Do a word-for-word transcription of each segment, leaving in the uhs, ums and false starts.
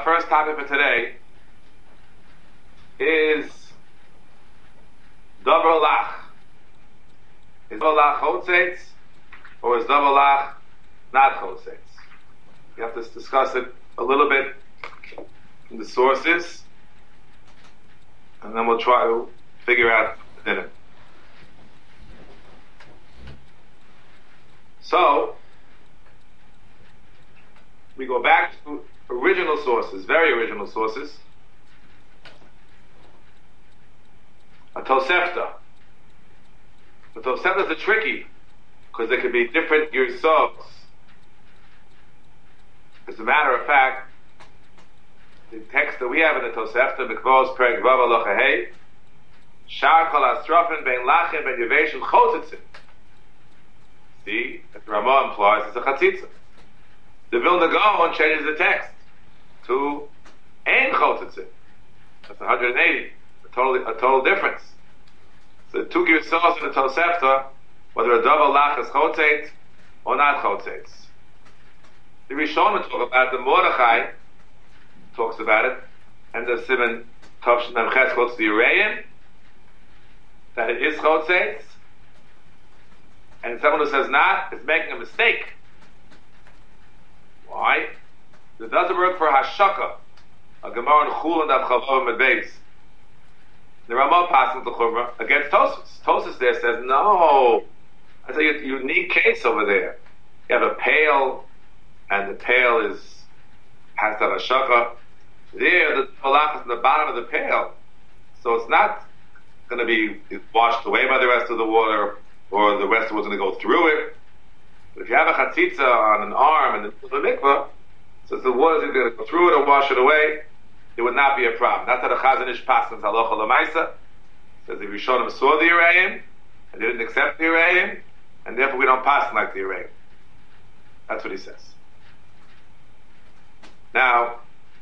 our first topic for today is Davar Lach. Is Davar Lach Chotzeitz or is Davar Lach not Chotzeitz? We have to discuss it a little bit in the sources, and then we'll try to figure out the dinner. So, we go back to original sources, very original sources. A Tosefta. The Toseftas are tricky because there could be different Yirsovs. As a matter of fact, the text that we have in the Tosefta, Mikvos Perek Vav Aloha Hey, Shar Kol Astrofen Ben Lachem Ben Yeveshim Chotzitzim. See, as Ramah implies, it's a Chatzitza. The Vilna Gaon changes the text to Ein Chotzitzim. That's one hundred eighty. A total, a total difference. So the two Girsos in the Tosefta, whether a Davar Lach is Chotzeitz or not Chotzeitz. The Rishonim talk about it, the Mordechai talks about it, and the Siman Tavshin Memches quotes the Urayin, that it is Chotzeitz, and someone who says not is making a mistake. Why? It doesn't work for Hashaka, a Gemara in Chul and Avchavav and Beis. The Ramah passes the Chumrah against Tosfos. Tosfos there says, no, that's a unique case over there. You have a pail, and the pail is has that Hashaka. There, the Malach is in the bottom of the pail, so it's not going to be washed away by the rest of the water, or the rest of it's going to go through it. But if you have a chatzitza on an arm in the middle of the mikvah, so the water is either going to go through it or wash it away, it would not be a problem. That's how the Chazon Ish passes halacha l'maisa. Says the Rishonim saw the Yereim, and they didn't accept the Yereim, and therefore we don't pass like the Yereim. That's what he says. Now,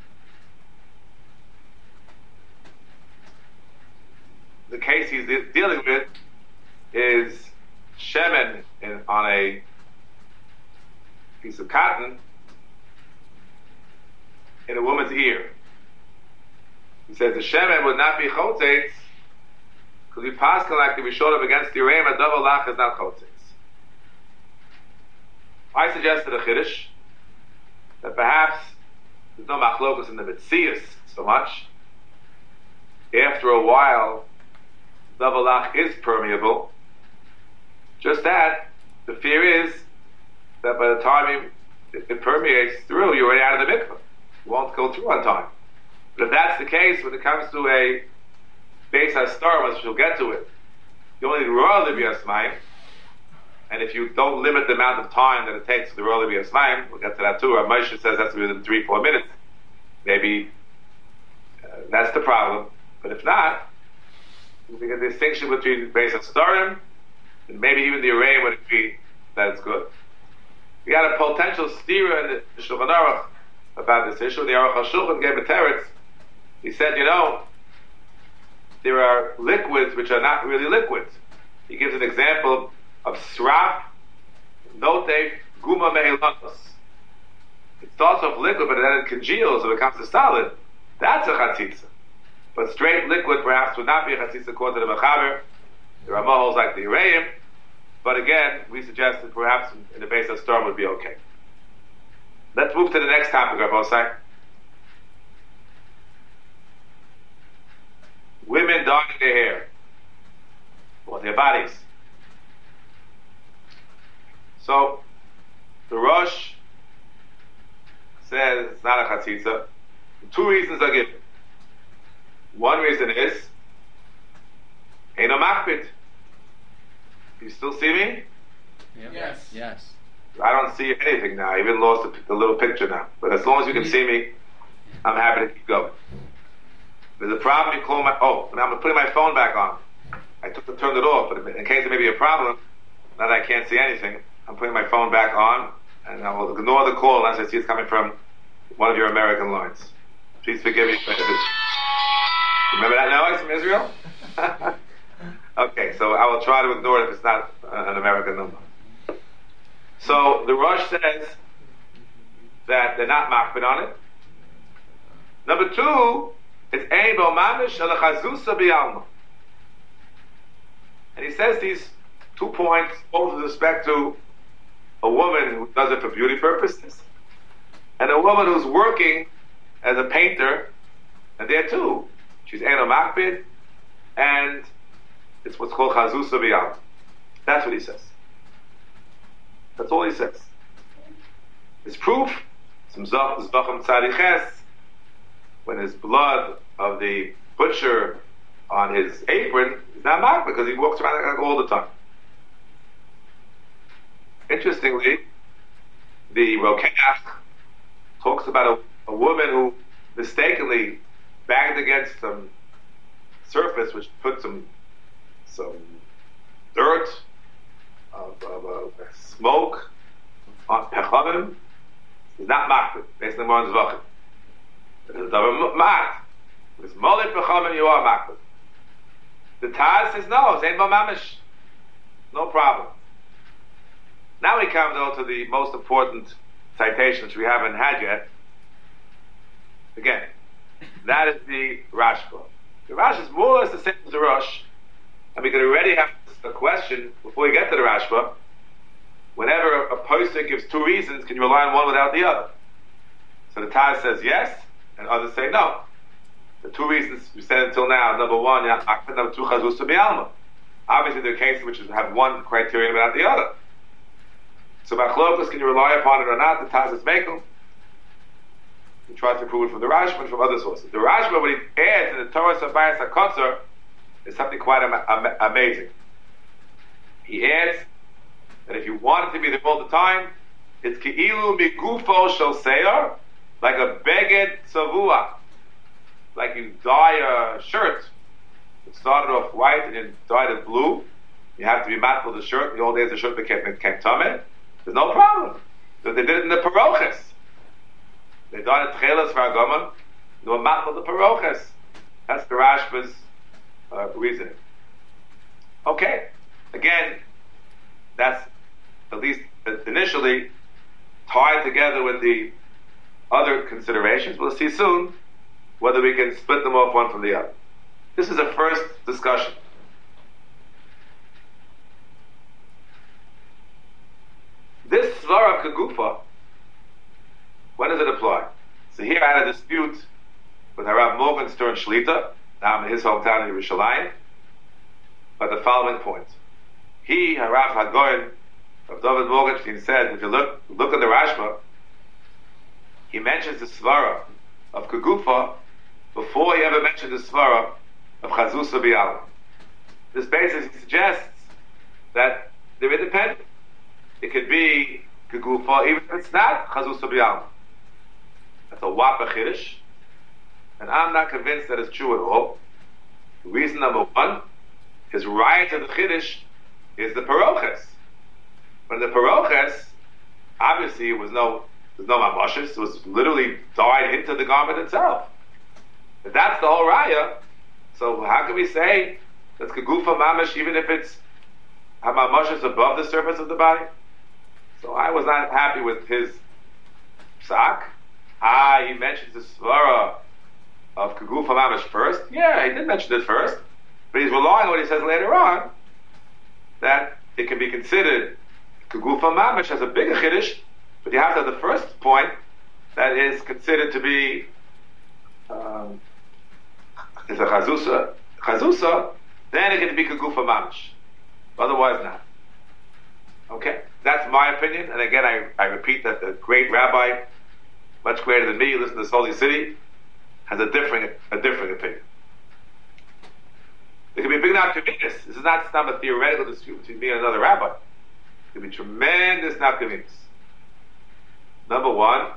the case he's de- dealing with is shemen in, on a piece of cotton in a woman's ear. He says the shemen would not be chotzeitz because we pass like the Rishonim against the Yereim, a Davar Lach is not chotzeitz. I suggested a chiddush that perhaps there's no machlokus in the Metzius so much. After a while, Davar Lach is permeable. Just that, the fear is that by the time it, it permeates through, you're already out of the mikveh. You won't go through on time. But if that's the case, when it comes to a Beis HaStar, which we'll get to it, you only need Royal Libya Smaim, and if you don't limit the amount of time that it takes for the Royal Libya Smaim, we'll get to that too. Rav Moshe says that's within three, four minutes. Maybe uh, that's the problem. But if not, we get a distinction between Beis HaStarim and maybe even the Yereim would agree that it's good. We had a potential stira in the Shulchan Aruch about this issue. The Aruch HaShulchan gave a teretz. He said, you know, there are liquids which are not really liquids. He gives an example of sraf, note, guma mehilanos. It starts off liquid, but then it congeals, so it becomes a solid. That's a chatzitza. But straight liquid perhaps would not be a chatzitza according to the Mechaber. The Ramah holds like the Yereim. But again, we suggested perhaps in the Beis HaStar would be okay. Let's move to the next topic, Rav Osai. Women dyeing their hair. Or their bodies. So, the Rosh says it's not a chatzitza. Two reasons are given. One reason is, Eino Makpid. You still see me? Yeah. Yes. Yes. I don't see anything now. I even lost the, the little picture now. But as long as you can see me, I'm happy to keep going. There's a problem, you call my... Oh, now I'm putting my phone back on. I took turned it off, but in case there may be a problem, now that I can't see anything, I'm putting my phone back on, and I will ignore the call unless I see it's coming from one of your American lines. Please forgive me. Remember that noise from Israel? Okay, so I will try to ignore it if it's not uh, an American number. So the Rosh says that they're not makpid on it, Number two, it's ein bo mamish ala chazusa bi'alma. And he says these two points, both with respect to a woman who does it for beauty purposes, and a woman who's working as a painter, and there too, she's Eno Makbid, and it's what's called Chazusa B'Yam. That's what he says. That's all he says. His proof, some Zvachim Tzadiches, when his blood of the butcher on his apron is not Makbid, because he walks around like all the time. Interestingly, the Rokeach talks about a, a woman who mistakenly banged against some surface which put some some dirt of, of, of smoke on pechamim. It's not makbid based on the Moran's Zvachim. It's a double mat. With molit pechamim you are makbid. The Taz says no, it's ein bo mamish. No problem. Now we come though to the most important citation which we haven't had yet. Again, that is the Rashba. The Rash is more or less the same as the Rosh, and we can already have a question before we get to the Rashba. Whenever a, a person gives two reasons, can you rely on one without the other? So the Taz says yes, and others say no. The two reasons we said until now: number one, number two, Chazusa B'Alma. Obviously, there are cases which have one criterion without the other. So Machlokas, can you rely upon it or not? The Taz is Mekel. He tries to prove it from the Rashba and from other sources. The Rashba, what he adds in the Torah Sabayas HaKotzer, is something quite am- am- amazing. He adds that if you want it to be there all the time, it's Ki'ilu Migufo Shel Seir, like a Beged Tzavua. Like you dye a shirt. It started off white and you dyed it blue. You have to be matful the shirt. In the old days, the shirt became tameh. There's no problem. So they did it in the paroches. They dyed it tchelas for Agama. They were matful the paroches. That's the Rashba's uh, reasoning. Okay. Again, that's at least initially tied together with the other considerations. We'll see soon whether we can split them off one from the other. This is a first discussion. This Svara Kagufa, when does it apply? So here I had a dispute with Harav Morgenstern Shlita, now I'm in his hometown in Yerushalayim, but the following point. He, Harav Hagoyin of David Morgenstein, said, if you look, look at the Rashba, he mentions the Svara of Kagufa before he ever mentioned the Svara of Chazusa B'Alma. This basically suggests that they're independent. It could be Kagufa, even if it's not Chazusa B'Alma. That's a Wapa Chiddush, and I'm not convinced that it's true at all. Reason number one, his right to the Chiddush is the Paroches. But in the Paroches, obviously it was no, there's no Mamoshes, it was literally dyed into the garment itself. If that's the whole Raya, so how can we say that's Kagufa Mamash even if it's Mamoshes above the surface of the body? So I was not happy with his psak. Ah, he mentions the svara of Kagufa Mamash first. Yeah, he did mention it first, but he's relying on what he says later on, that it can be considered Kagufa Mamash has a bigger chiddush, but you have to have the first point that is considered to be um, is a chazusa, chazusa, then it can be Kagufa Mamash. Otherwise not. Okay? That's my opinion, and again I, I repeat that the great rabbi, much greater than me, who lives in this holy city, has a different a different opinion. There can be a big nafkaminus. This is not some a theoretical dispute between me and another rabbi. There can be tremendous nafkaminus. Number one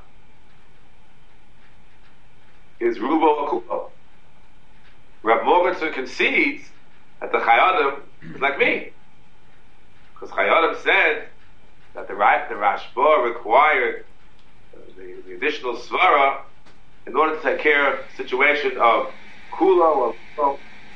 is Rubo Akupo. Rav Morgenstern concedes that the Chayadim is like me. Because Chayadim said that the, the Rashba required the, the additional svara in order to take care of the situation of Kula or Kula.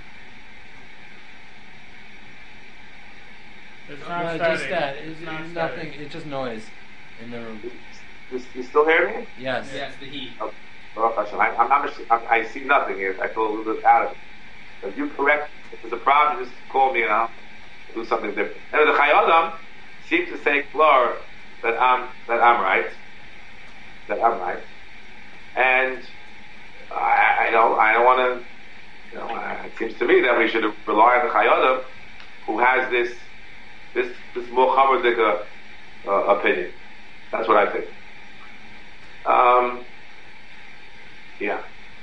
It's not no, just that. It's, it's not nothing. It's just noise in the room. You, you still hear me? Yes. Yes, the heat. Okay. Baruch Hashem. I, I'm not, I'm, I see nothing here. I feel a little bit out of it. If you correct, if there's a problem, just call me and I'll do something different. And the Chayyim seems to say clear that I'm that I'm right, that I'm right, and I, I don't I don't want to. You know, it seems to me that we should rely on the Chayyim who has this this this more Chamerdik uh, opinion. That's what I think. Um, yeah.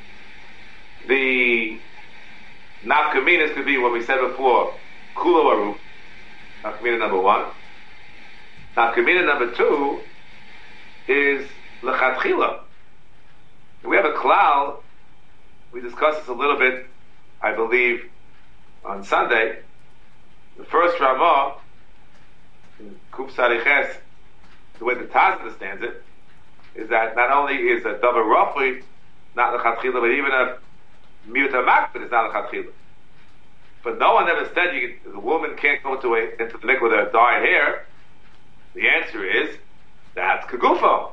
The nafkaminas could be what we said before, kula waru. Nafkamina number one. Nafkamina number two is lechatchila. We have a klal. We discussed this a little bit, I believe, on Sunday. The first Ramah, in Kuf Sariches, the way the Taz understands it, is that not only is a davar rafli not lechatchila, but even a miut makbid is not lechatchila. But no one ever said you can, the woman can't go into, a, into the mikvah with her dyed hair. The answer is that's kagufo.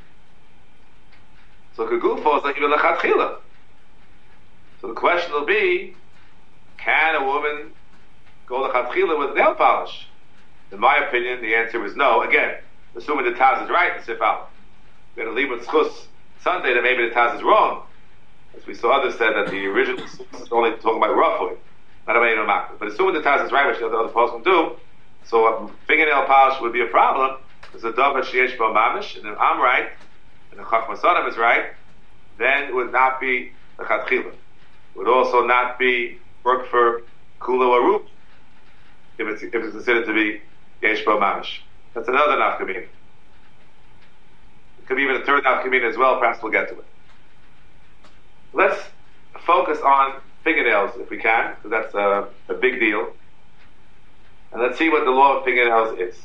So kagufo is like even lechatchila. So the question will be, can a woman go lechatchila with nail polish? In my opinion, the answer is no. Again, assuming the Taz is right in Sif Aleph. We're going to leave with Schus Sunday that maybe the Taz is wrong. As we saw others said that the original Schus is only talking about roughly, not about Eino Makbid. But assuming the Taz is right, which the other posts can do, so a fingernail polish would be a problem. There's a davar sheyesh bo mamish, and if I'm right, and the Chachmas Adam is right, then it would not be the lechatchila. It would also not be work for kula or root if it's if it's considered to be yesh bo mamish. That's another nafkamina. It could be even a third nafkamina as well. Perhaps we'll get to it. Let's focus on fingernails if we can, because that's a, a big deal. And let's see what the law of fingernails is.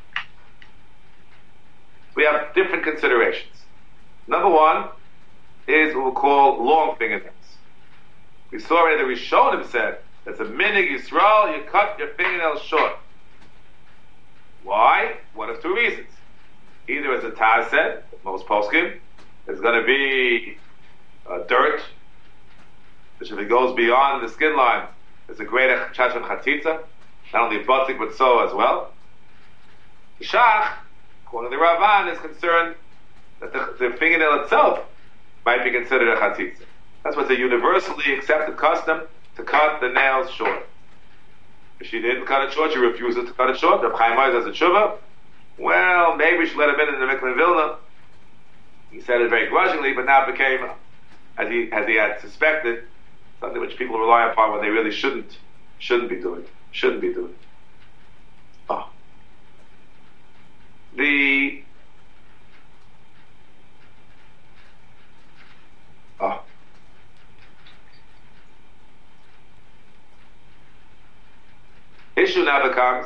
We have different considerations. Number one is what we'll call long fingernails. We saw already the Rishonim said that's a minig Yisrael, you cut your fingernails short. Why? One of two reasons. Either, as the Taz said, most poskim, there's going to be uh, dirt, which if it goes beyond the skin line, there's a greater chachon chatzitza, not only batik but so as well. The Shach, according to the Ravan, is concerned that the, the fingernail itself might be considered a chatzitza. That's what's a universally accepted custom, to cut the nails short. If she didn't cut it short, she refuses to cut it short. Reb Chaim Oz has a tshuva. Well, maybe she let him in in the Mikvah in Vilna. He said it very grudgingly, but now it became, as he as he had suspected, something which people rely upon when they really shouldn't shouldn't be doing. Shouldn't be doing. Oh. The oh. Issue now becomes,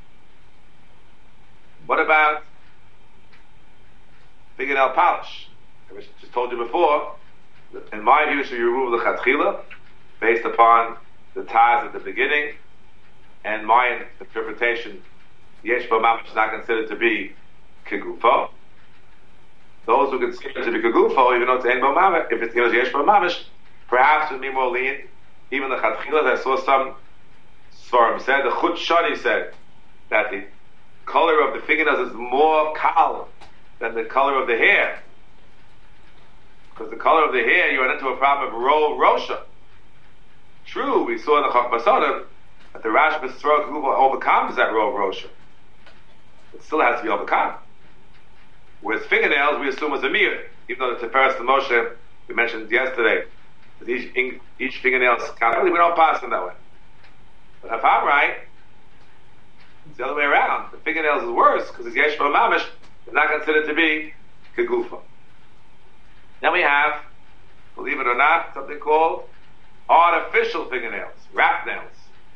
what about fingernail polish? I just told you before, in my view, should you remove the chatchila based upon the Taz at the beginning, and my interpretation, yesh bo mamish is not considered to be kegufo. Those who consider it to be kegufo, even though it's ein bo mamish, if it's yesh bo mamish, perhaps would be more lenient. Even the chatchila, I saw some Svarim said, the Chut Shani said that the color of the fingernails is more kal than the color of the hair. Because the color of the hair, you run into a problem of ro rosha. True, we saw in the Chachmas Adam that the Rashba Srog overcomes that ro rosha. It still has to be overcome. Whereas fingernails, we assume is a mir, even though the Tiferes Moshe we mentioned yesterday, that each, each fingernail is counted. We don't pass them that way. But if I'm right, it's the other way around. The fingernails is worse because it's yesh bo mamish. It's not considered to be kegufa. Then we have, believe it or not, something called artificial fingernails, wrap nails.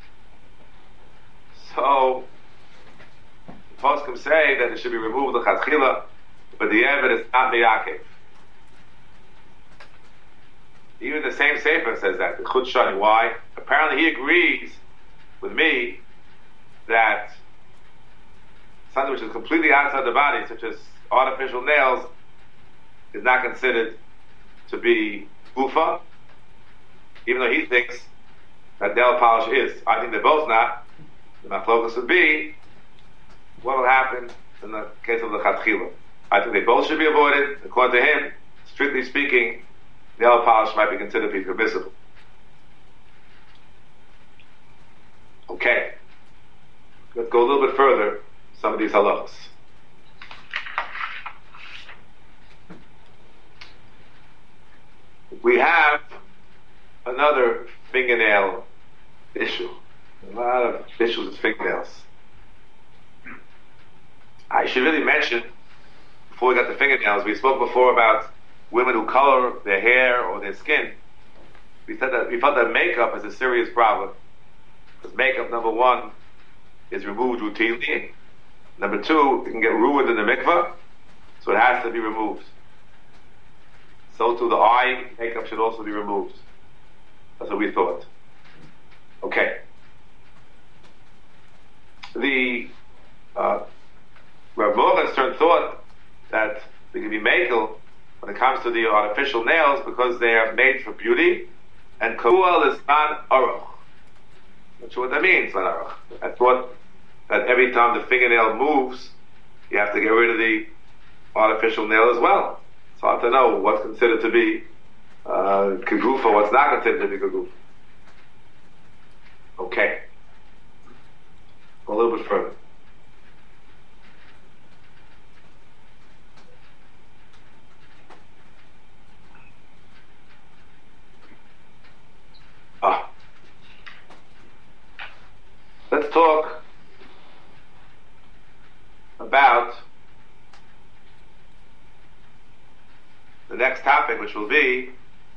So the poskim say that it should be removed the chatchila, but the evidence is not miyakev. Even the same sefer says that. The Chut Shani. Why? Apparently he agrees with me that something which is completely outside the body, such as artificial nails, is not considered to be gufa, even though he thinks that nail polish is. I think they're both not. The machlokas would be what will happen in the case of the chatchila. I think they both should be avoided. According to him, strictly speaking, nail polish might be considered to be permissible. Okay, let's go a little bit further. Some of these halachas. We have another fingernail issue. A lot of issues with fingernails. I should really mention, before we got the fingernails, we spoke before about women who color their hair or their skin. We said that we felt that makeup is a serious problem. Because makeup, number one, is removed routinely. Number two, it can get ruined in the mikveh, so it has to be removed. So too the eye makeup should also be removed. That's what we thought. Okay. The uh, Rav Morgenstern thought that they can be makel when it comes to the artificial nails because they are made for beauty, and kahual is not aruch. Not sure what that means, not aruch. I thought that every time the fingernail moves, you have to get rid of the artificial nail as well. It's hard to know what's considered to be uh, kagufa, what's not considered to be kagufa. Okay. Go a little bit further. Ah. Let's talk about the next topic, which will be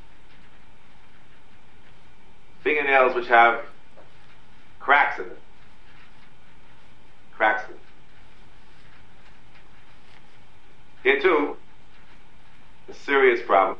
fingernails which have cracks in it. Cracks in it. Here too, a serious problem.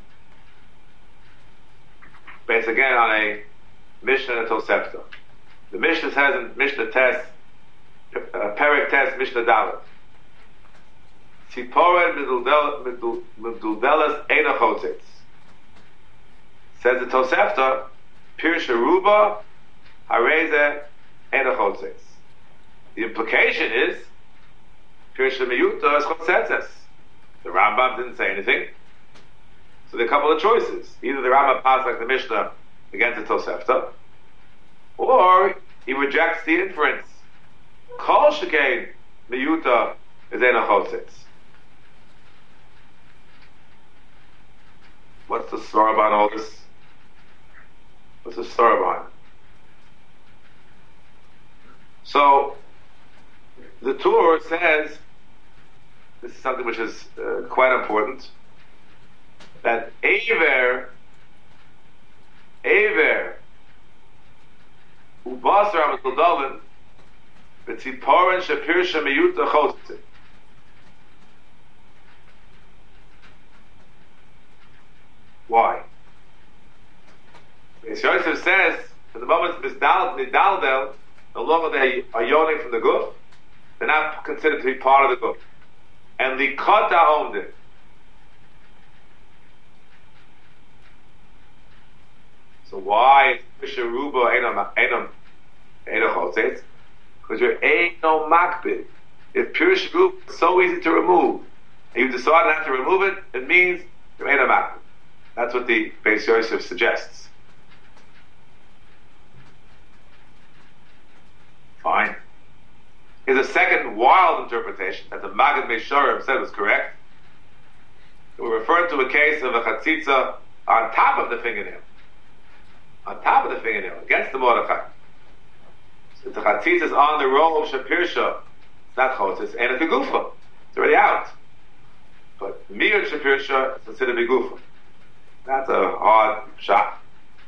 Based again on a Mishnah and a Tosefta. The Mishnah says in Mishnah Test, uh, Perek Test, Mishnah Dalet. Tziporen miduldelas eina chotzitz. Says the Tosefta, Pirsha Ruba hareze eina chotzitz. The implication is Pirsha Miyuta is chotzetzes. The Rambam didn't say anything. So there are a couple of choices. Either the Rambam passes like the Mishnah against the Tosefta, or he rejects the inference. Kol shekein Miyuta is eina chotzitz. What's the svara behind all this? What's the svara behind? So, the Torah says, this is something which is uh, quite important, that Eiver, Eiver, Ubasar HaMetuldalin, B'tziporen Shepirsha Miyuta Chotzit. Why? Beis Yosef says, at the moment Nidaldel, no longer they are yawning from the guf, they're not considered to be part of the guf. And the kota owned it. So why is Misharuba Einam Chotzetz? Because you're Eino Makbid. If pure Sharuba is so easy to remove, and you decide not to remove it, it means you're Eino Makbid. That's what the Beis Yosef suggests. Fine. Here's a second wild interpretation that the Maggid Meshorim said was correct. We're referring to a case of a chatzitza on top of the fingernail. On top of the fingernail, against the Mordechai. So the chatzitza is on the roll of Shapirsha. It's not chotzitz, and it's a gufa. It's already out. But Mir Shapirsha is considered a gufa. That's a hard shot.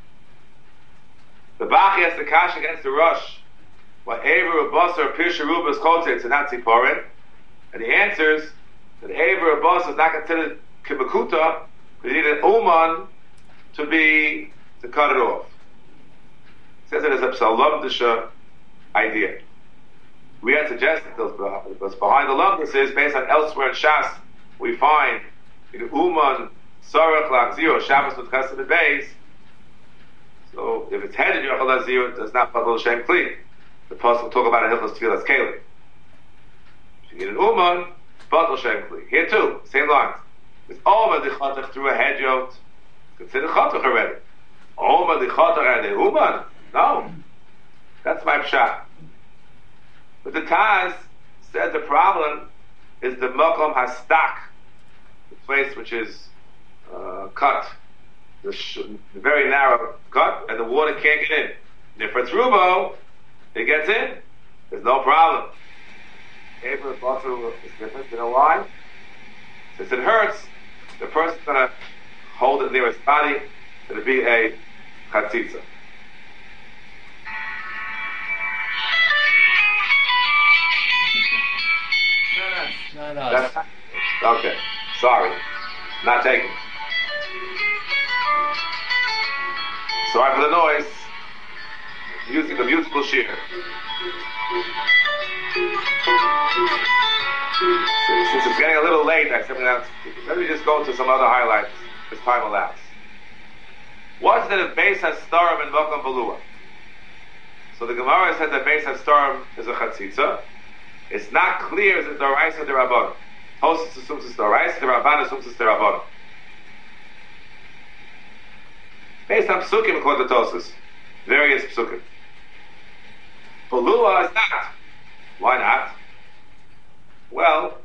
The Bachi has the kash against the Rosh. What Ever Basar Pirsha Ruba is chotzitz and not tziporen, and he answers that Ever Basar is not considered kibakuta because you need an uman to be to cut it off. He says it as a psalomdisha idea. We had suggested those behind the lumdus is based on elsewhere in Shas we find in uman Sorach Lachzir, Shabbos with Chesed Beis. So if it's headed Yochel Lazir, it does not Batal Shem Kli. The Pasuk will talk about a Hilchos Tfilas Keli. If you need an Uman, Batal Shem Kli. Here too, same lines. It's over the Chatach through a hedjot. It's considered Chatach already. Over the Chatach and the Uman? No. That's my pshat. But the Taz said the problem is the Mokom Hastak, the place which is uh, cut, the, sh- the very narrow cut, and the water can't get in. And if it's Rubo, it gets in. There's no problem. April Basu is different. You know why? Since it hurts, the person's going to hold it near his body. It'll be a chatzitza. Not us. That's, okay. Sorry. Not taken. Sorry for the noise. Using the musical shear. Since it's getting a little late, I said, let me just go to some other highlights as time allows. What's that if base has starim and Mokom Velua? So the Gemara says that base has starim is a chatzitza. It's not clear is it Doraisa or Rabbanon. Tosas assumes it's Doraisa, the Rabban assumes it's the Rabbanon. Based on Psukim according to Tosas. Various Psukim. Velua is not. Why not? Well,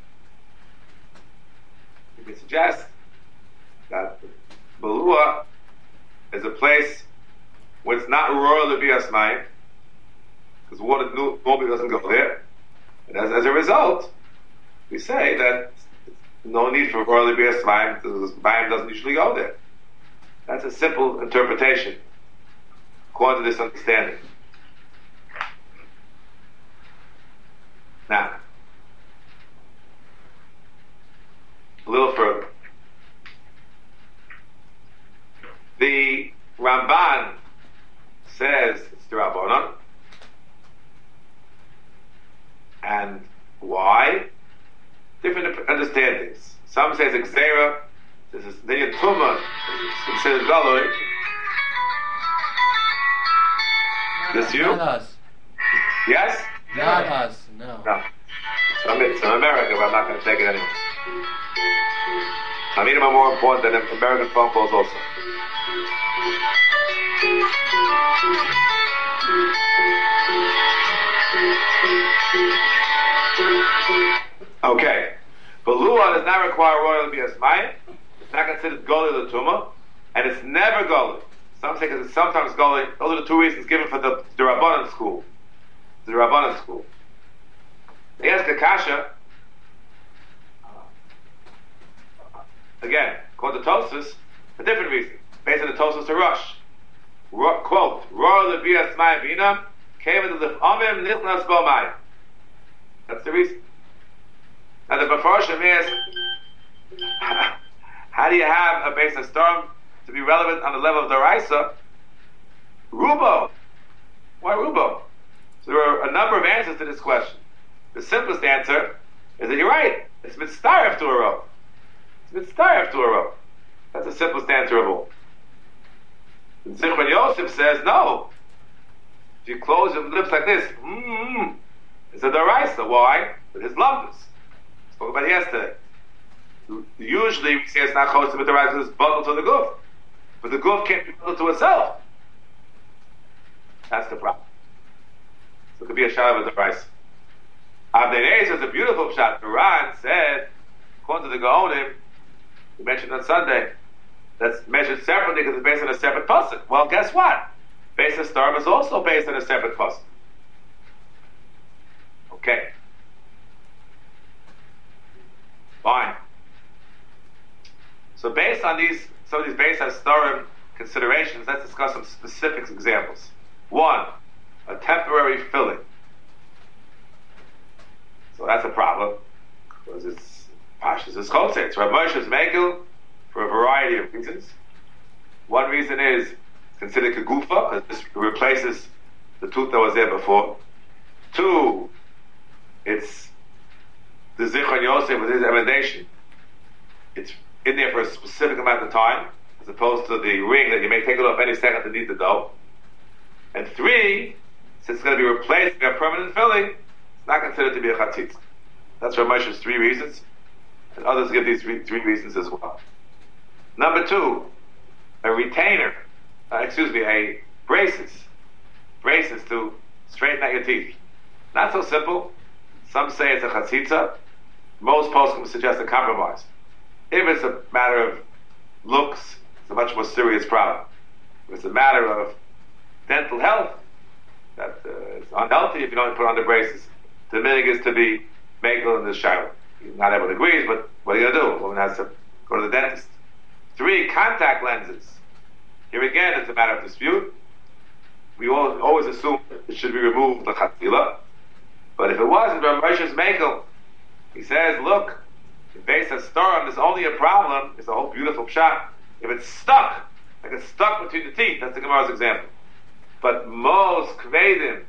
you can suggest that Velua is a place where it's not royal to be asmayim, because water normally doesn't go there. And as, as a result, we say that no need for royal to be asmayim, because mayim doesn't usually go there. That's a simple interpretation according to this understanding. Now, a little further. The Ramban says it's the Rabbanon. And why? Different understandings. Some say it's Xera. This is the Tumah. It's considered Galoi. This you? Not us. Yes? Not us. No. No. So I'm, it's from America, but I'm not going to take it anyway. I mean, I'm more important than American phone calls also. Okay. Velua does not require royal to be asmayim. It's not considered goli l'tumah, and it's never goli. Some say because it's sometimes goli. Those are the two reasons given for the, the Rabbanan school. The Rabbanan school. They ask the Kasha, again, according to Tosfos, a different reason. Based on the Tosfos to Rush. Ro- quote, royal to be asmayim v'inam, came into the l'f'amim nichnas b'omayim. That's the reason. Now the Mefarshim asks, how do you have a base of storm to be relevant on the level of the Raisa? Rubo. Why Rubo? So there are a number of answers to this question. The simplest answer is that you're right. It's mitzaref to a row. It's mitzaref to a row. That's the simplest answer of all. And Zichron Yosef says, no. If you close your lips like this, mm-hmm, it's a deraisa. Why? With his lumpus. Spoke about it yesterday. Usually we say it's not chosed with the right it's bundled to the goof. But the goof can't be bundled to itself. That's the problem. So it could be a shot of the rice. Avnei Neis is a beautiful shot. The Ran said, according to the Gaonim, we mentioned on Sunday, that's measured separately because it's based on a separate pasuk. Well, guess what? Based on Storm is also based on a separate pasuk. Okay. Fine. So based on these, some of these based on Storm considerations, let's discuss some specific examples. One, a temporary filling. So that's a problem because it's Pashas is Choseh. It's Rav Moshe's Megil for a variety of reasons. One reason is it's considered Kegufa because this replaces the tooth that was there before. Two, it's the Zichron Yosef with his emendation. It's in there for a specific amount of time, as opposed to the ring that you may take it off any second to knead the dough. And three, since it's going to be replaced by a permanent filling, it's not considered to be a chatzitza. That's Rav Moshe's three reasons, and others give these three, three reasons as well. Number two, a retainer, uh, excuse me, a braces, braces to straighten out your teeth. Not so simple. Some say it's a chatzitza. Most poskim suggest a compromise. If it's a matter of looks, it's a much more serious problem. If it's a matter of dental health, that uh, it's unhealthy if you don't put on the braces. The minhag is to be makel in the shower. Not everyone agrees, but what are you going to do? A woman has to go to the dentist. Three, contact lenses. Here again, it's a matter of dispute. We all, always assume it should be removed, the chatzila. But if it wasn't, Rav Moshe's makel, he says, look, if base has storm, there's only a problem. It's a whole beautiful pshat. If it's stuck, like it's stuck between the teeth, that's the Gemara's example. But most kvedim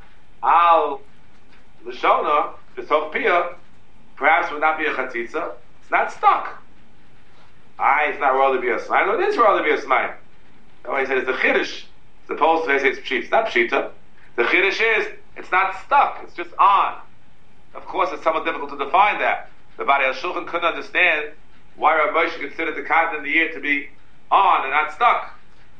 al l'shona b'sof piyah perhaps would not be a chatzitza. It's not stuck. Ah, it's not royal to be a smile. No, it is royal to be a smile. That's why he said it's the chiddush, as opposed to they say it's pshita. It's not pshita. The chiddush is it's not stuck. It's just on. Of course, it's somewhat difficult to define that. The Bari HaShulchan couldn't understand why Rav Moshe considered the content of the year to be on and not stuck.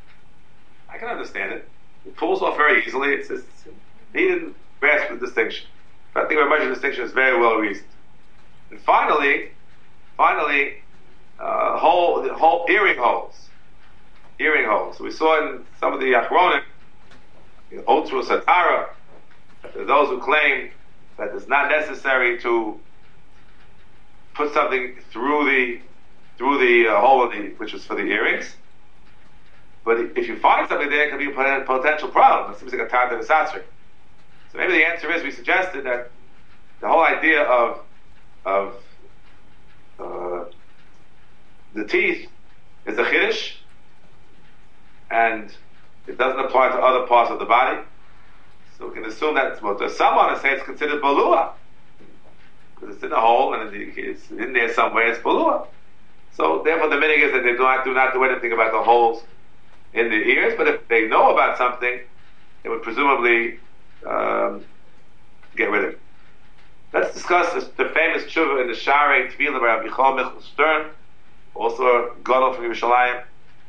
I can understand it. It pulls off very easily. It's just, he didn't grasp the distinction. But I think Rav Moshe's distinction is very well reasoned. And finally, finally, uh, whole the whole earring holes, earring holes. So we saw in some of the Achronim, the Otru Satara, that there are those who claim that it's not necessary to put something through the through the uh, hole of the, which is for the earrings. But if you find something there, it could be a potential problem. It seems like a tad of a satsri. So maybe the answer is we suggested that the whole idea of of uh, the teeth is a chiddush, and it doesn't apply to other parts of the body. So we can assume that well, some want to say it's considered balua because it's in a hole and it's in there somewhere. It's balua. So therefore, the minhag is that they do not do not do anything about the holes in the ears. But if they know about something, they would presumably um, get rid of it. Let's discuss this, the famous tshuva in the Sharei Tefillah by Rabbi Michal Michal Stern, also a gadol from Yerushalayim.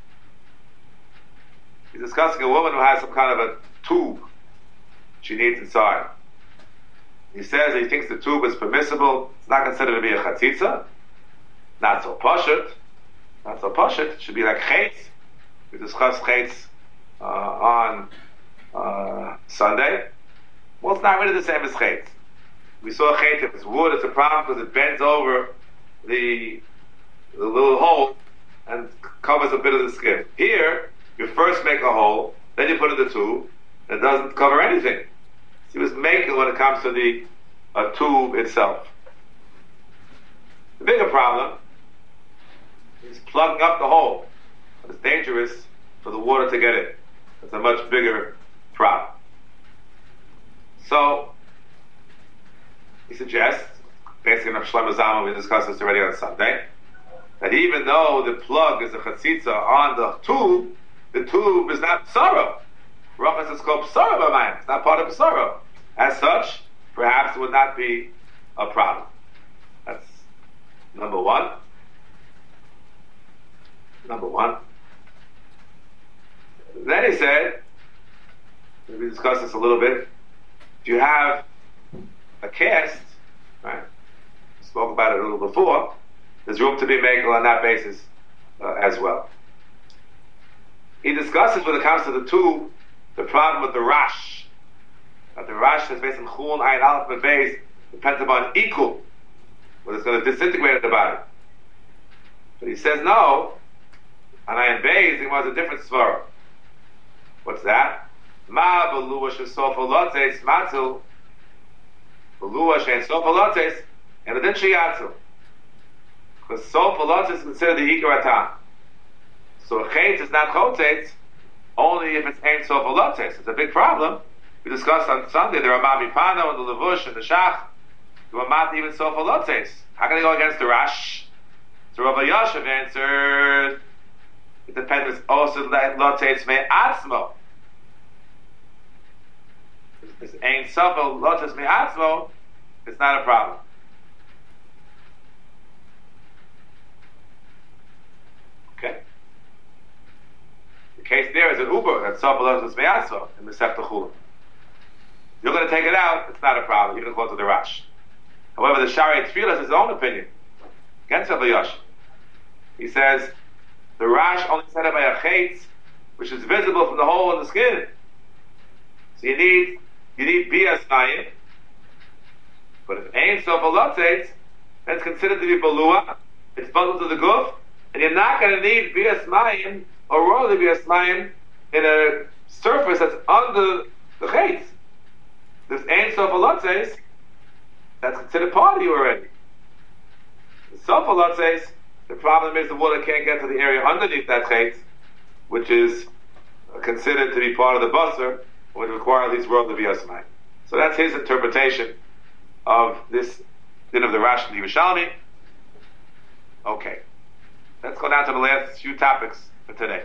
He's discussing a woman who has some kind of a tube she needs inside. He says he thinks the tube is permissible. It's not considered to be a chatzitza. Not so pashut. Not so pashut. It should be like chetz. We discussed chetz uh, on uh, Sunday. Well, it's not really the same as chetz. We saw chetz. If it's wood, it's a problem because it bends over the the little hole and covers a bit of the skin. Here, you first make a hole, then you put in the tube. It doesn't cover anything. He was making when it comes to the uh, tube itself. The bigger problem is plugging up the hole. It's dangerous for the water to get in. It's a much bigger problem. So, he suggests, based on Shlomo Zalman, we discussed this already on Sunday, that even though the plug is a chatzitza on the tube, the tube is not psara. Rachas is called psara b'mayim. It's not part of psara. As such, perhaps it would not be a problem. That's number one. Number one. Then he said, we discussed this a little bit, if you have a cast, right, we spoke about it a little before, there's room to be makel on that basis uh, as well. He discusses when it comes to the tube, the problem with the rash. That the rash is based on chul, ayin, aleph, and beis, depends upon equal, but it's going to disintegrate the body. But he says no, on ayin beis, it was a different svara. What's that? Ma b'lua shesofa lotes matzil, b'lua shesofa lotes, and it didn't shiyatzil. Because sofa lotes is considered the ikar atam. So a chet is not chotetz only if it's ain't sofa lotes. It's a big problem. We discussed on Sunday the Rama Mipano and the Levush and the Shach. You are not even sofa lotes. How can they go against the Rash? So Rav Yashav answered, it depends also lotes me atzmo. It's Ein Sof lotes me atzmo, it's not a problem. Okay? The case there is an Uber, that's Sof lotes me atzmo, in the Masechta Chulin. You're going to take it out, it's not a problem. You're going to go to the Rash. However, the Shari Tefillah has his own opinion against Rav Yashav. He says the Rash only said it by a chetz, which is visible from the hole in the skin. So you need you need bias mayim. But if Ein Sof Lotes, then it's considered to be balua. It's bundled to the guf, and you're not going to need bias mayim or royally bias mayim in a surface that's under the chetz. This Ein Sof Lotes, that's considered part of you already. The Sof Lotes, the problem is the water can't get to the area underneath that chetz, which is considered to be part of the basar, would require at least world to be asmai. So that's his interpretation of this din of the Rash and the Yerushalmi. Okay, let's go down to the last few topics for today.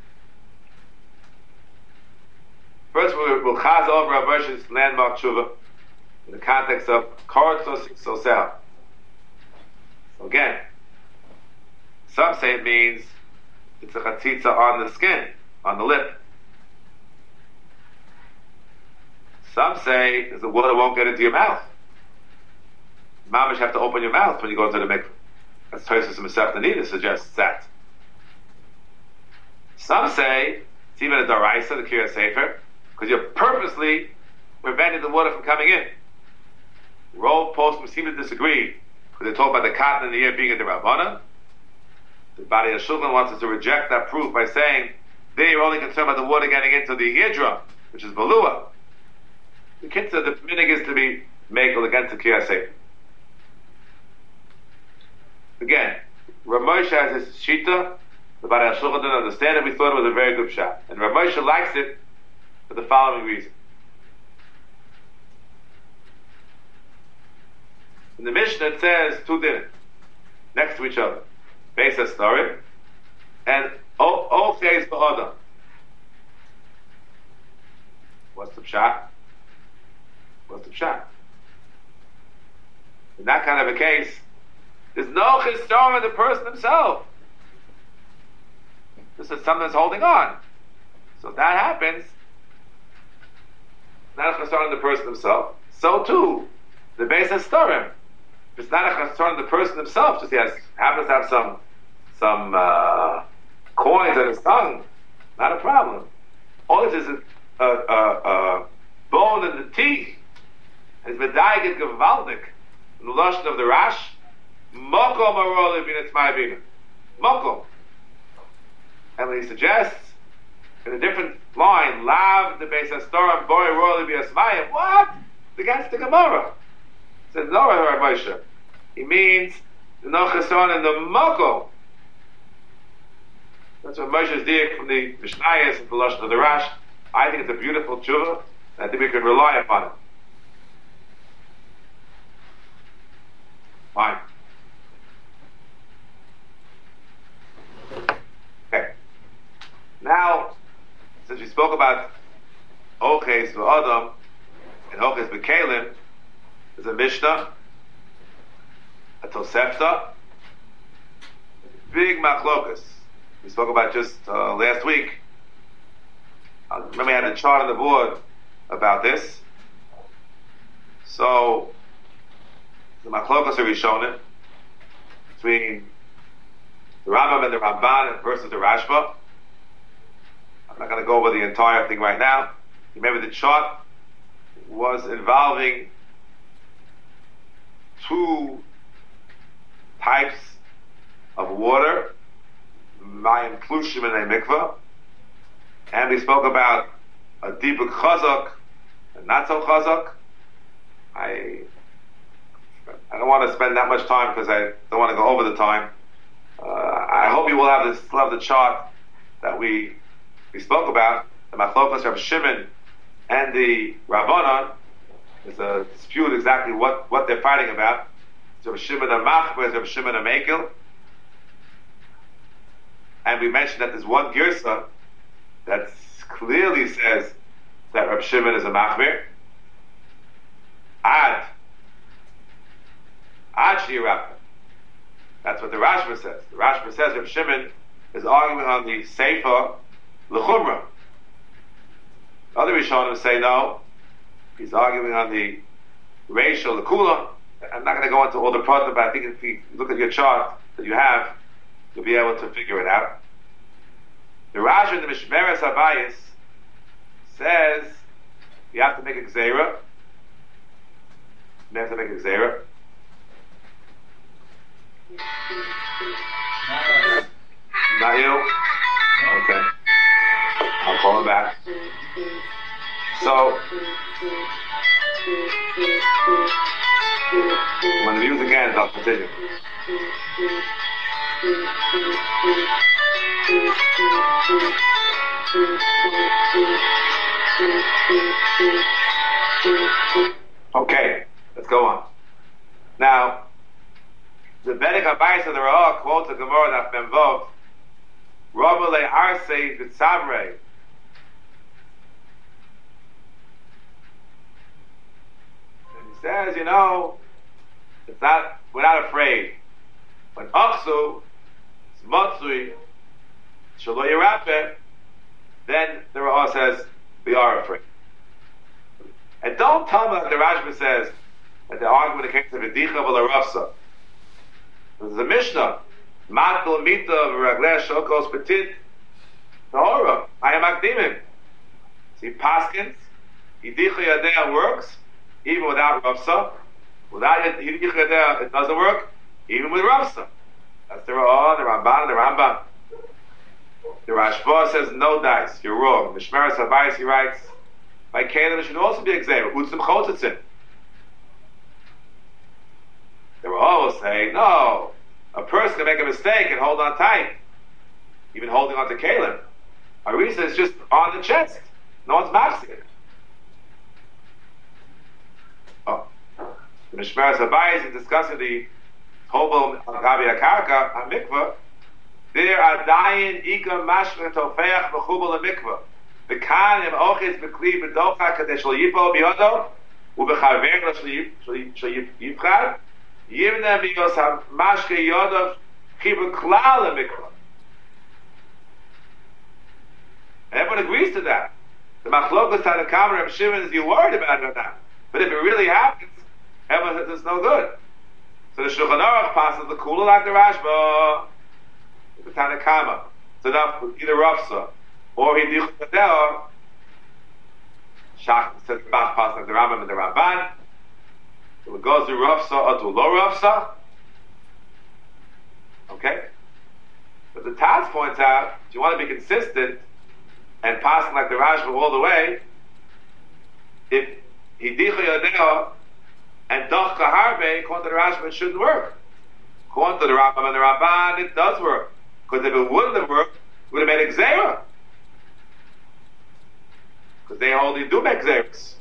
First, we'll, we'll chaz over Rav Moshe's landmark tshuva in the context of Kortzos Sosel. So again, some say it means it's a chatzitza on the skin, on the lip. Some say is the water won't get into your mouth. Mamish have to open your mouth when you go into the mikveh. As Tosis and Masechta Nida suggests that. Some say it's even a daraisa, the Kiryas Sefer, because you're purposely preventing the water from coming in. Rov Poskim seem to disagree because they talk about the cotton in the ear being a derabbanan. The Bari Shulchan wants us to reject that proof by saying they are only concerned about the water getting into the eardrum, which is balua. The kitzah, the minig is to be mekel against the Kiryas Sefer. Again, Rav Moshe has his shita. The Bari Shulchan didn't understand it. We thought it was a very good shot, and Rav Moshe likes it for the following reason. In the Mishnah it says two dinim next to each other. Beis HaStarim and Oches Ba'odam. What's the pshat? What's the pshat? In that kind of a case, there's no chesron of the person himself. This is something that's holding on. So if that happens, not a chesron of the person himself. So too, the Beis HaStarim. If it's not a chesron of the person himself, just he has, happens to have some some uh, coins on his tongue, not a problem. All this is a, a, a, a bone in the teeth. It's medayik gevaldik. In the lashon of the Rash, mokom arol bin etzmai bina. Mokom. And when he suggests in a different line, lav the Beis HaStarim boy royally be asmayim. What? It's against the Gemara. It says no, Rav Moshe. He means the no chesron in the mokom. That's what Moshe's diak from the Mishnayos and the lashon of the Rash. I think it's a beautiful tshuva. I think we can rely upon it. Fine. Okay. Now, since we spoke about Oches v'Adam and Oches v'Kelim, there's a Mishnah, a Tosefta, big machlokas. We spoke about just uh, last week. I remember we had a chart on the board about this. So, the machlokas are Rishonim between the Rambam and the Ramban versus the Rashba. I'm not going to go over the entire thing right now. Remember, the chart was involving two types of water, Mayim Plushim and a mikvah, and we spoke about a dibuk chazak and not so chazak. I I don't want to spend that much time because I don't want to go over the time. Uh, I hope you will have this, love the chart that we we spoke about. The Machlokas Rav Shimon and the Rabbanon. There's a dispute exactly what, what they're fighting about. Rav Shimon a Machbez, Rav Shimon a Mekel. And we mentioned that there's one girsa that clearly says that Reb Shimon is a machmir. Ad. Ad shirapta. That's what the Rashba says. The Rashba says Reb Shimon is arguing on the Seifa L'chumra. Other Rishonim say no. He's arguing on the racial L'kula. I'm not going to go into all the problem, but I think if you look at your chart that you have, you'll be able to figure it out. The Rashi in the Mishmeres Habayis says you have to make a gzeira. You have to make a gzeira. Not you? Okay. I'll call him back. So, when the music ends, I'll continue. Okay, let's go on. Now, the Bedek Habayis of the Ra'ah quotes the Gemara that Memvov, Rabba le Arsei B'Tzavrei. And he says, you know, it's not, we're not afraid. When Aksu, Matsui, Shalo Yerape, then the Ra'ah says, we are afraid. And don't tell me that the Rashba says that the argument came to V'dicha v'larafsa. There's a Mishnah, Matul Mita v'ragleh shokos petit tahora. I am akdimim. See, Paskins, Yidicha Yadea works, even without Rafsa. Without Yidicha Yadea, it doesn't work, even with Rafsa. That's the Ra'ah, the Ramban, the Rambam. The Rashba says, no dice, you're wrong. Mishmeres Habayis, he writes, by Caleb, it should also be examined. Utzim Chotetzin. The Ra'ah will say, no, a person can make a mistake and hold on tight, even holding on to Caleb. Arisa is just on the chest. No one's maxing it. Oh. The Mishmeres Habayis is discussing the Hobel Gabi Akarka on Mikvah. There are dayin ika mashma tofeach mechubal mikvah. The kan im ochis bekli bedocha kadesh lo yipo biyodo ubechaver lo shlo yifchad yivna biyos ha-mashke yodov chibu klal mikvah. Everyone agrees to that. The machlokas Tanakam Reb Shimon is you worried about it or not. But if it really happens, everyone says it's no good. So the Shulchan Aruch passes the kula like the Rashba. The Tanakama. It's enough with either Rafsa or Hiduch Kadeo. Shach says the Bach passes like the Rambam and the Ramban. So it goes to Rafsa or to low Rafsa. Okay? But the Taz points out, if you want to be consistent and passing like the Rashba all the way, if Hiduch Yadeo and Doch Kaharbe, according to the Rashba, it shouldn't work. According to the Rambam and the Ramban, it does work. Because if it wouldn't have worked, it would have made a Gzeira. Because they only do make Gzeiras.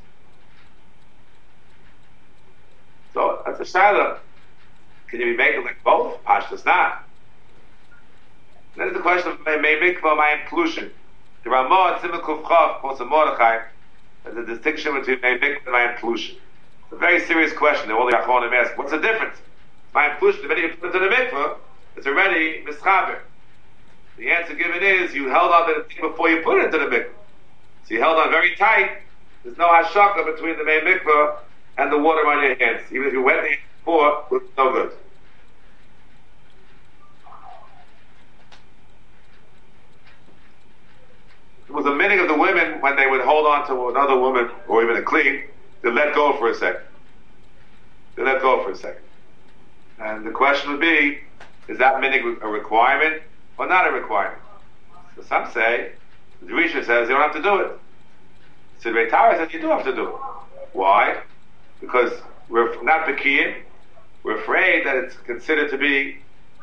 So, that's a Shaila. Can you be making like both? Pashtas not. Then there's the question of my mikvah, my inclusion. The Ramah and Simon Kufchav, quotes of Mordechai, there's a distinction between my mikvah and my inclusion. It's a very serious question. They're all the Achronim ask, what's the difference? My inclusion, the minute you put it into the mikvah, it's already mischaber. The answer given is, you held on to the thing before you put it into the mikvah. So you held on very tight. There's no hashaka between the main mikvah and the water on your hands. Even if you wet the hands before, it's no good. It was a meaning of the women when they would hold on to another woman, or even a kli, to let go for a second. They let go for a second. And the question would be, is that meaning a requirement or not a requirement? So some say, the Drisha says you don't have to do it. Sidrei Torah says you do have to do it. Why? Because we're not Bekiyim, we're afraid that it's considered to be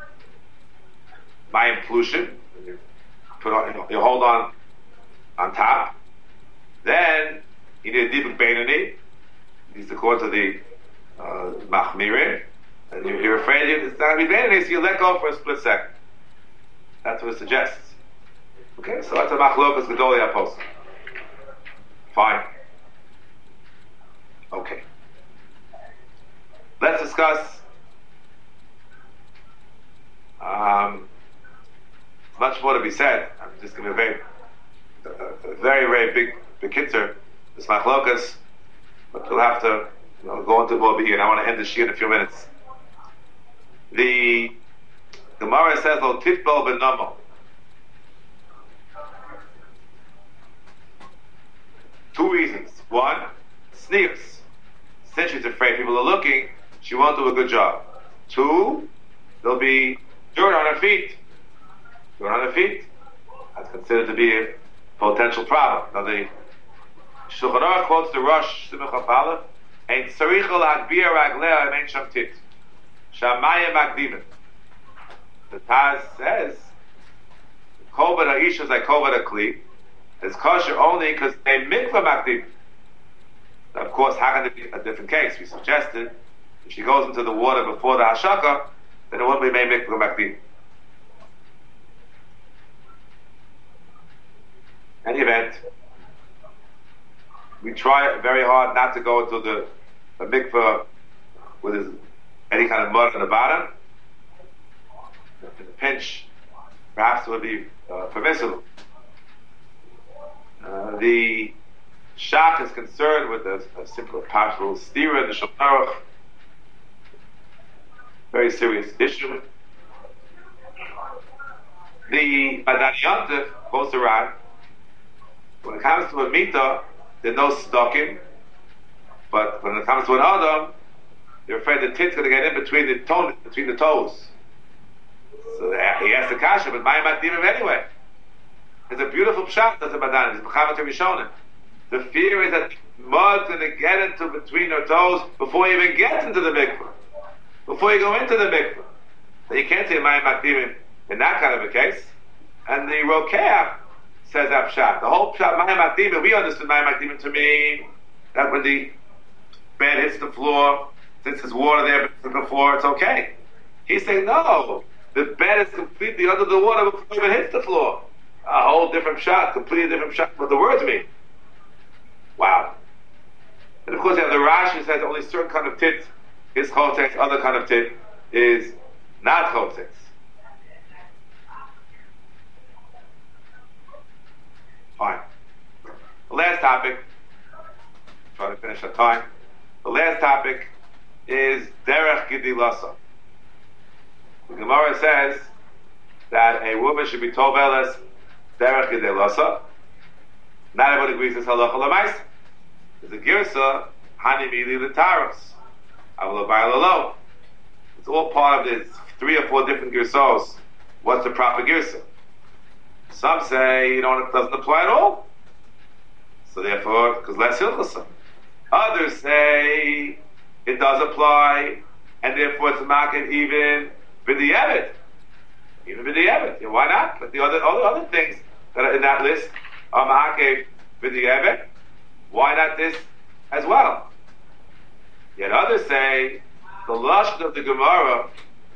my implusion. You put on, you, know, you hold on on top. Then you need a deep Beinoni. He's the cause of the uh, Machmirin. And you're, you're afraid it's not going to be Beinoni, so you let go for a split second. That's what it suggests. Okay, so that's a machlokas gedolei apostle. Fine. Okay. Let's discuss um, much more to be said. I'm just going to be a very, a very, very big, big kitzur. This machlokas, but we'll have to you know, go into more and I want to end the shir in a few minutes. The Gemara says, "Lo titbol b'namo." Two reasons. One, sneers. Since she's afraid people are looking, she won't do a good job. Two, there'll be dirt on her feet. Dirt on her feet. That's considered to be a potential problem. Now the Shulchan Aruch quotes the Rosh Simcha Aleph, "Ein tzarich l'hagbir raglea im ein sham tit, shamayim makdimin." The Taz says, "Kol b'da isha is like kol b'da kli." It's kosher only because they mikvah makdim. Of course, how can it be a different case? We suggested if she goes into the water before the hashaka, then it won't be made mikvah makdim. In any event, we try very hard not to go into the, the mikvah with his, any kind of mud on the bottom. In the pinch, perhaps it would be uh, permissible. Uh, the Shach is concerned with a, a simple partial stira in the Shulchan Aruch. Very serious issue. The Madani Yontif goes around. When it comes to a mita, there's no stocking. But when it comes to an Adam, they're afraid the tit's going to get in between the toe, between the toes. So he has the kasha, but my makdimim anyway. It's a beautiful pshat that's a Madani. It's Mechavat Rishonim. The fear is that mud's going to get into between her toes before you even get into the mikvah. Before you go into the mikvah. So you can't say Mayim Makdimim in that kind of a case. And the Rokeach says that pshat. The whole pshat, Mayim Makdimim, we understood Mayim Makdimim to mean that when the bed hits the floor, since there's water there before, it's okay. He's saying, no, the bed is completely under the water before it even hits the floor. A whole different shot, completely different shot, what the words mean. Wow. And of course you have the Rashi says only certain kind of tit is chotex, other kind of tit is not chotex. Fine. The last topic, try to finish our time. The last topic is derech gidilasa. The Gemara says that a woman should be told velas derech gidilasa. Not everyone agrees it's halacha l'maisa. There's a girsa hani mili l'taros. Avlo. It's all part of this three or four different girsos. What's the proper girsa? Some say you know it doesn't apply at all. So therefore, because less hilchasa. Others say it does apply, and therefore it's market even b'di'evet. Even b'di'evet. Yeah, why not? But the other other other things that are in that list are ma'akev b'di'evet. Why not this as well? Yet others say the lashon of the Gemara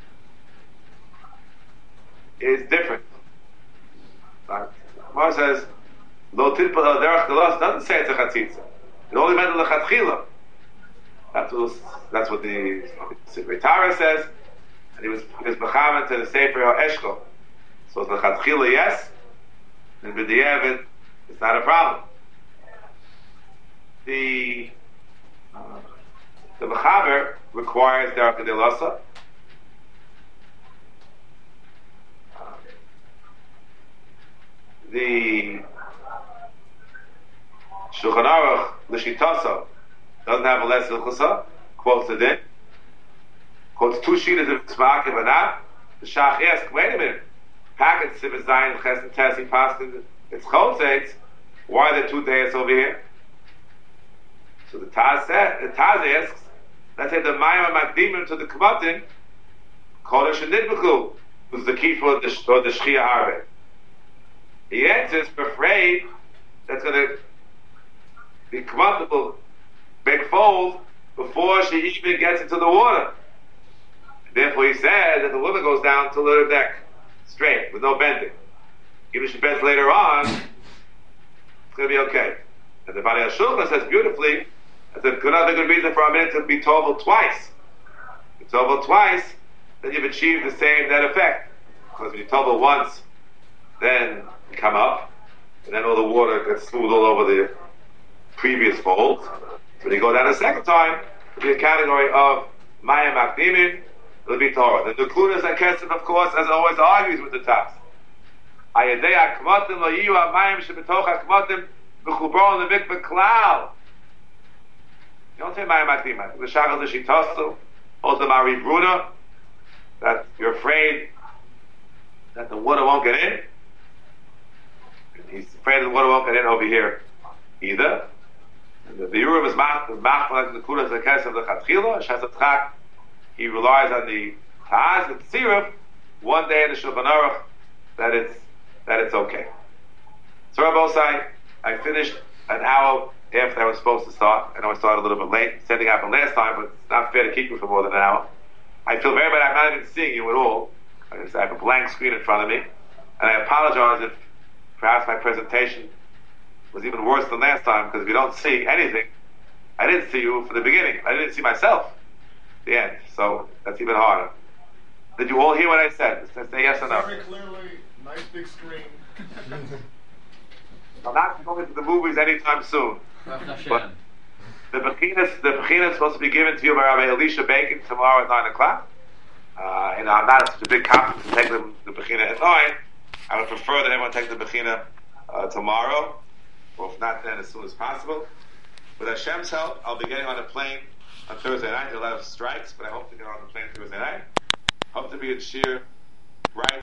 is different. The Gemara says lo tilpa derech galas doesn't say it's a chatzitza. It only meant the lechatchila. That's what that's what the Sifrei Torah says, and he was he was mechavan to the Sefer HaEshkol. So it's lechatchila, yes, and b'di'evet it's not a problem. The uh, the mechaber requires derech gedilasa. Uh, the Shulchan Aruch l'shitasa doesn't have a less hilchasa. Quotes it in. Quotes two sheeters of tzmakim and not. The Shach asks, wait a minute. Packet Sivas Zayin Chesed Tesi Paskin. It's Chotzeitz. Why are there two days over here? So the Taz said, the Taz asks, let's say the Mayim Makdimim to the Kamatin, Kodesh and Nidbaku, who's the key for the, for the Shchia Harbe. He answers, we're afraid that's going to be Kamatin big fold before she even gets into the water. Therefore he said that the woman goes down to the deck. straight, with no bending. Even if she bends later on, it's going to be okay. And the Bani HaShulchan says beautifully, that's another good reason for a minute to be tovel twice. If you tovel twice, then you've achieved the same net effect. Because when you tovel once, then you come up, and then all the water gets smooth all over the previous folds. So when you go down a second time, it'll be a category of Maya Makdimin, it'll be Torah. The Nukunas and Kesef, of course, as always, argues with the Taz. Ayadei HaKmotim lo yiyu ha-mayim shebetoch ha-Kmotim b'chuboron lemikveh klal. You don't say Maya Makdimin. The Shachar the Shitosu, also Mari Bruna, that you're afraid that the water won't get in. He's afraid the water won't get in over here either. And the Urim is mach like the Kudas the Kes of the Chatchila. Shazatzchak, he relies on the Taz and Tziruf one day in the Shulchan Aruch that it's that it's okay. So Rabbosai, I finished an hour after I was supposed to start. I know I started a little bit late. Same thing happened last time, but it's not fair to keep you for more than an hour. I feel very bad. I'm not even seeing you at all. I have a blank screen in front of me, and I apologize if perhaps my presentation was even worse than last time, because if you don't see anything, I didn't see you from the beginning. I didn't see myself at the end, so that's even harder. Did you all hear what I said? Let's say yes or no. Very clearly, nice big screen. I'm not going to the movies anytime soon. But the Bechina the Bechina is supposed to be given to you by Rabbi Elisha Bacon tomorrow at nine o'clock. Uh, you know, I'm not such a big confidence to take the, the Bechina at nine. I would prefer that everyone take the Bechina uh, tomorrow, or if not, then as soon as possible. With Hashem's help, I'll be getting on a plane on Thursday night. There are a lot of strikes, but I hope to get on the plane Thursday night. Hope to be at Shir right